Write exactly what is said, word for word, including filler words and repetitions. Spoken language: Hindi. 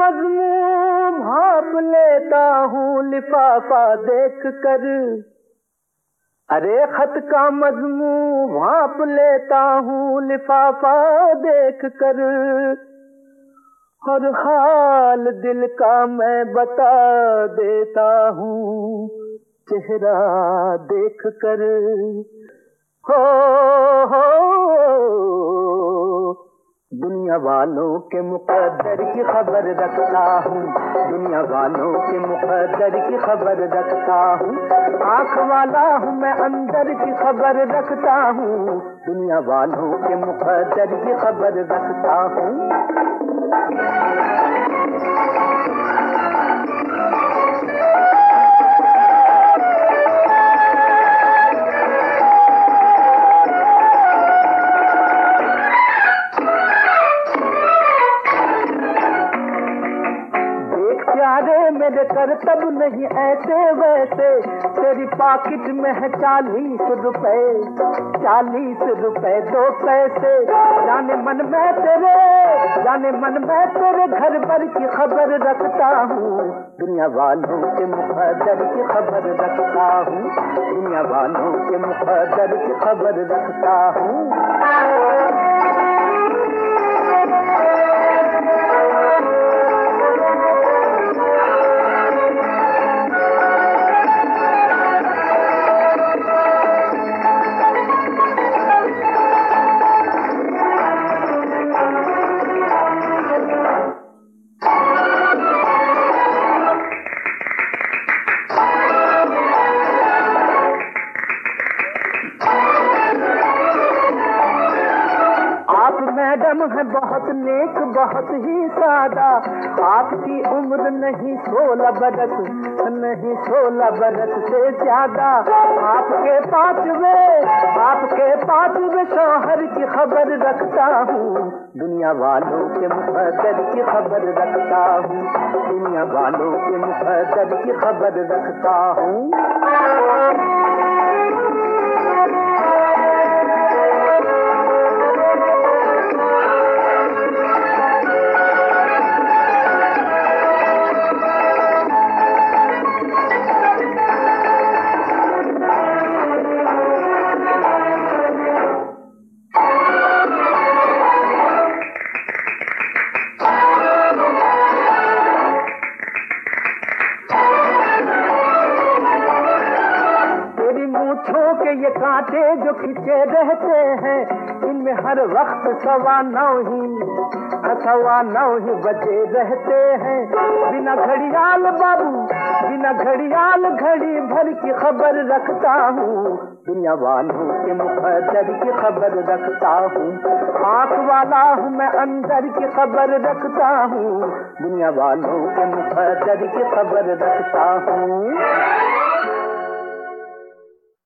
मजमून भाप लेता हूँ लिफाफा देख कर। अरे खत का मजमून भाप लेता हूँ लिफाफा देख कर। हर हाल दिल का मैं बता देता हूँ चेहरा देख कर। हो हो दुनिया वालों के मुकद्दर की खबर रखता हूँ, दुनिया वालों के मुकद्दर की खबर रखता हूँ। आँख वाला हूँ मैं अंदर की खबर रखता हूँ, दुनिया वालों के मुकद्दर की खबर रखता हूँ। प्यारे मेरे करतब नहीं ऐसे वैसे, तेरी पॉकेट में है चालीस रुपए, चालीस रुपए दो पैसे। जाने मन में तेरे, जाने मन में तेरे घर भर की खबर रखता हूँ, दुनिया वालों के मुकद्दर की खबर रखता हूँ, दुनिया वालों के मुकद्दर की खबर रखता हूँ। मैडम है बहुत नेक बहुत ही सादा, आपकी उम्र नहीं सोलह बरस, नहीं सोलह बरस से ज्यादा। आपके पांचवे आपके पांचवे शौहर की खबर रखता हूँ, दुनिया वालों के मुकद्दर की खबर रखता हूँ, दुनिया वालों के मुकद्दर की खबर रखता हूँ। के ये कांटे जो खिंचे रहते हैं, इनमें हर वक्त सवा नौ ही सवा नौ ही बजे रहते हैं। बिना घड़ियाल बाबू बिना घड़ियाल घड़ी भर की खबर रखता हूँ, दुनिया वालों के मुकद्दर की खबर रखता हूँ। आँख वाला हूँ मैं अंदर की खबर रखता हूँ, दुनिया वालों के मुकद्दर की खबर रखता हूँ।